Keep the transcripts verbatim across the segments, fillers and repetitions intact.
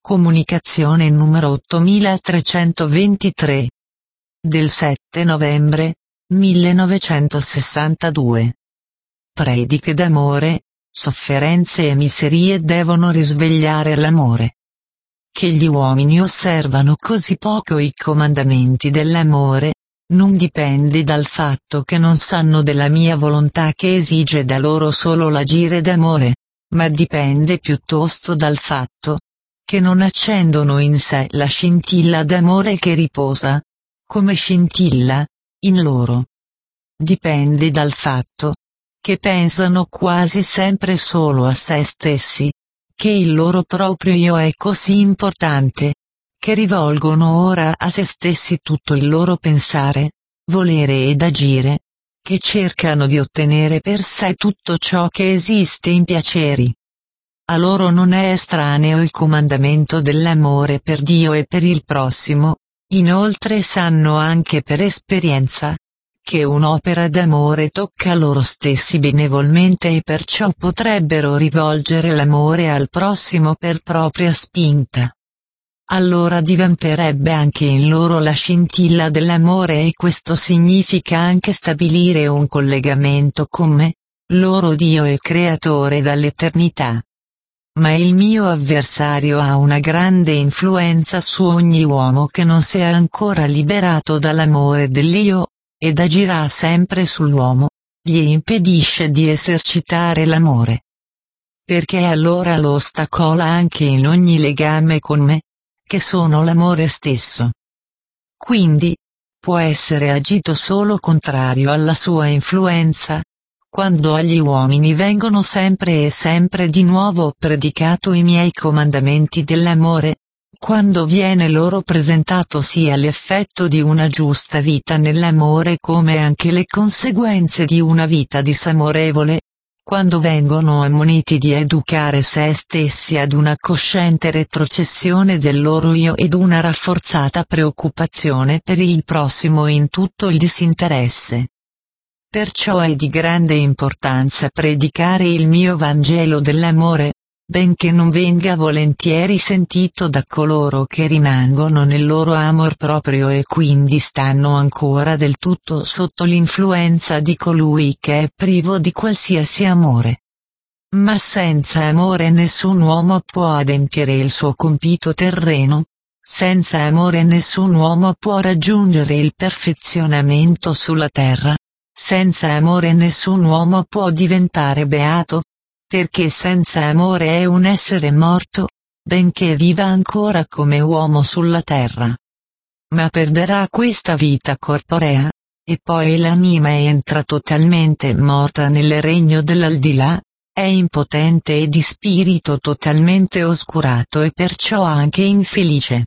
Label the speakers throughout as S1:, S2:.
S1: Comunicazione numero ottomilatrecentoventitré. Del sette novembre, millenovecentosessantadue. Prediche d'amore, sofferenze e miserie devono risvegliare l'amore. Che gli uomini osservano così poco i comandamenti dell'amore, non dipende dal fatto che non sanno della mia volontà che esige da loro solo l'agire d'amore, ma dipende piuttosto dal fatto che non accendono in sé la scintilla d'amore che riposa, come scintilla, in loro. Dipende dal fatto che pensano quasi sempre solo a se stessi, che il loro proprio io è così importante, che rivolgono ora a se stessi tutto il loro pensare, volere ed agire, che cercano di ottenere per sé tutto ciò che esiste in piaceri. A loro non è estraneo il comandamento dell'amore per Dio e per il prossimo, inoltre sanno anche per esperienza che un'opera d'amore tocca loro stessi benevolmente e perciò potrebbero rivolgere l'amore al prossimo per propria spinta. Allora divamperebbe anche in loro la scintilla dell'amore e questo significa anche stabilire un collegamento con me, loro Dio e Creatore dall'eternità. Ma il mio avversario ha una grande influenza su ogni uomo che non si è ancora liberato dall'amore dell'io, ed agirà sempre sull'uomo, gli impedisce di esercitare l'amore. Perché allora lo ostacola anche in ogni legame con me, che sono l'amore stesso. Quindi, può essere agito solo contrario alla sua influenza, quando agli uomini vengono sempre e sempre di nuovo predicato i miei comandamenti dell'amore, quando viene loro presentato sia l'effetto di una giusta vita nell'amore come anche le conseguenze di una vita disamorevole, quando vengono ammoniti di educare se stessi ad una cosciente retrocessione del loro io ed una rafforzata preoccupazione per il prossimo in tutto il disinteresse. Perciò è di grande importanza predicare il mio Vangelo dell'amore, benché non venga volentieri sentito da coloro che rimangono nel loro amor proprio e quindi stanno ancora del tutto sotto l'influenza di colui che è privo di qualsiasi amore. Ma senza amore nessun uomo può adempiere il suo compito terreno, senza amore nessun uomo può raggiungere il perfezionamento sulla terra. Senza amore nessun uomo può diventare beato, perché senza amore è un essere morto, benché viva ancora come uomo sulla terra. Ma perderà questa vita corporea, e poi l'anima entra totalmente morta nel regno dell'aldilà, è impotente e di spirito totalmente oscurato e perciò anche infelice.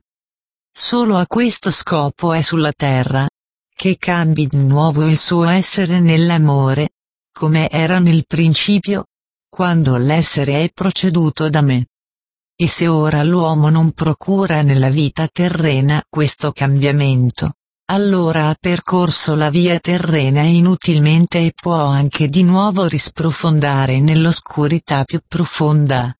S1: Solo a questo scopo è sulla terra, che cambi di nuovo il suo essere nell'amore, come era nel principio, quando l'essere è proceduto da me. E se ora l'uomo non procura nella vita terrena questo cambiamento, allora ha percorso la via terrena inutilmente e può anche di nuovo risprofondare nell'oscurità più profonda.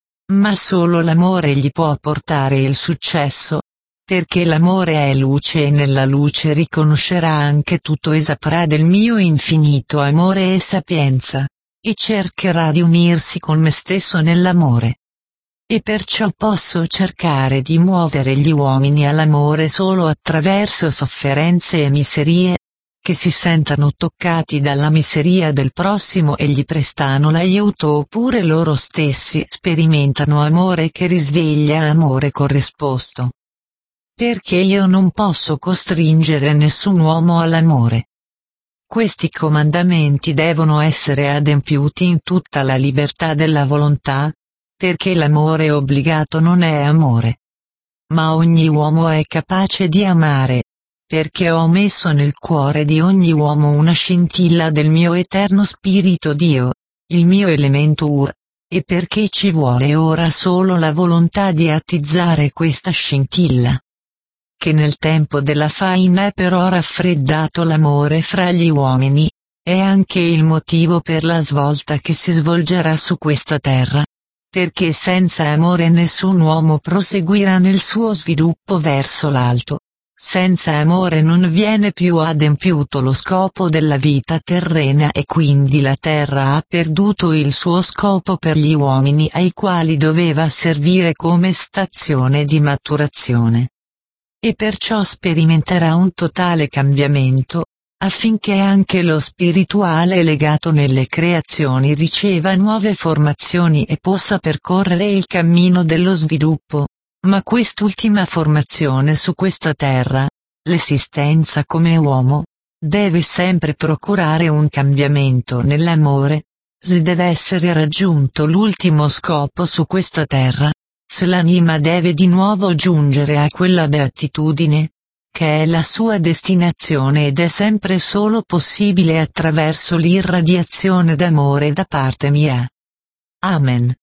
S1: Ma solo l'amore gli può portare il successo, perché l'amore è luce e nella luce riconoscerà anche tutto e saprà del mio infinito amore e sapienza, e cercherà di unirsi con me stesso nell'amore. E perciò posso cercare di muovere gli uomini all'amore solo attraverso sofferenze e miserie, che si sentano toccati dalla miseria del prossimo e gli prestano l'aiuto oppure loro stessi sperimentano amore che risveglia amore corrisposto. Perché io non posso costringere nessun uomo all'amore. Questi comandamenti devono essere adempiuti in tutta la libertà della volontà, perché l'amore obbligato non è amore. Ma ogni uomo è capace di amare, perché ho messo nel cuore di ogni uomo una scintilla del mio eterno spirito Dio, il mio elemento Ur, e perché ci vuole ora solo la volontà di attizzare questa scintilla. Che nel tempo della faina è però raffreddato l'amore fra gli uomini, è anche il motivo per la svolta che si svolgerà su questa terra, perché senza amore nessun uomo proseguirà nel suo sviluppo verso l'alto. Senza amore non viene più adempiuto lo scopo della vita terrena e quindi la terra ha perduto il suo scopo per gli uomini ai quali doveva servire come stazione di maturazione. E perciò sperimenterà un totale cambiamento, affinché anche lo spirituale legato nelle creazioni riceva nuove formazioni e possa percorrere il cammino dello sviluppo. Ma quest'ultima formazione su questa terra, l'esistenza come uomo, deve sempre procurare un cambiamento nell'amore, se deve essere raggiunto l'ultimo scopo su questa terra, se l'anima deve di nuovo giungere a quella beatitudine, che è la sua destinazione ed è sempre solo possibile attraverso l'irradiazione d'amore da parte mia. Amen.